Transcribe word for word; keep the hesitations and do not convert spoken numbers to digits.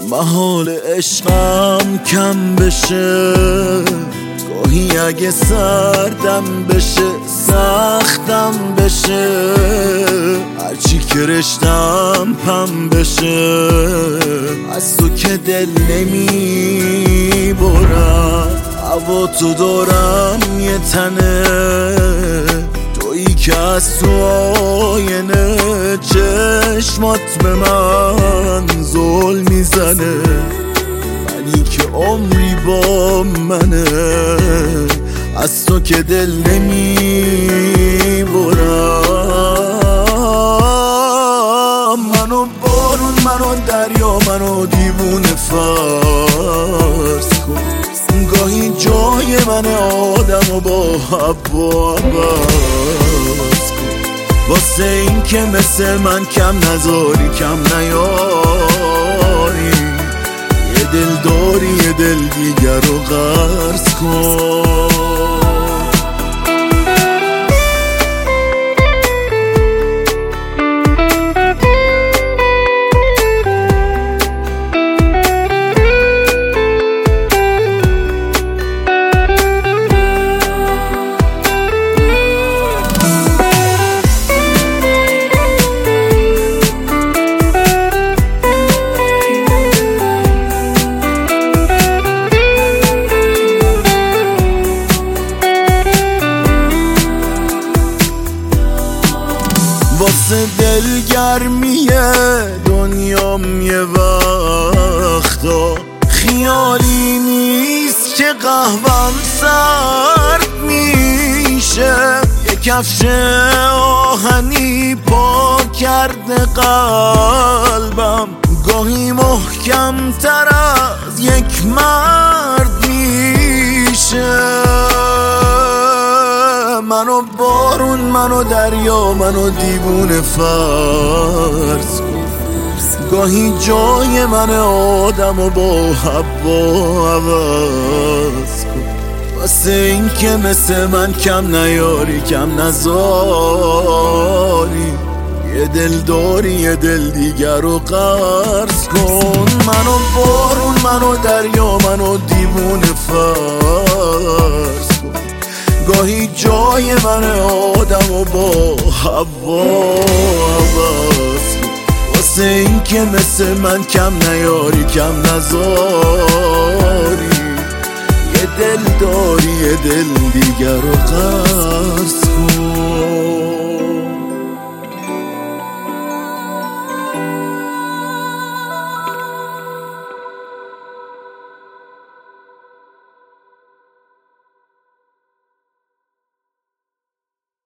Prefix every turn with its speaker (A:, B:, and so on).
A: محال عشقم کم بشه، گاهی اگه سردم بشه سختم بشه، هرچی که رشتم پم بشه، از تو که دل نمی برم. هوا تو دارم یه تنه، تویی که از تو آینه چشمات به من زل میزنه، منی که عمری با منه، از تو که دل نمی برم. منو بارون، منو دریا، منو دیوونه فرض کن، گاهی جای من آدم و با حوا عوض کن، واسه این که مثل من کم نذاری کم نیاری، یه دل داری یه دل دیگر رو غرض کن. واسه دلگرمیه دنیام یه وقتا خیالی نیست که قهوم سرد میشه، یه کفش آهنی پا کرده قلبم، گاهی محکم تر از یک مرد میشه. منو بارون، منو دریا، منو دیوونه فرض کن، گاهی جای من آدم و با حوا عوض کن، واسه این که مثل من کم نیاری کم نذاری، یه دل داری یه دل دیگر رو قرض کن. منو بارون، منو دریا، منو دیوونه فرض کن، گاهی جای من آدم و با حوا عوض کن، واسه این که مثل من کم نیاری کم نذاری، یه دل داری یه دل دیگر رو قرض کن.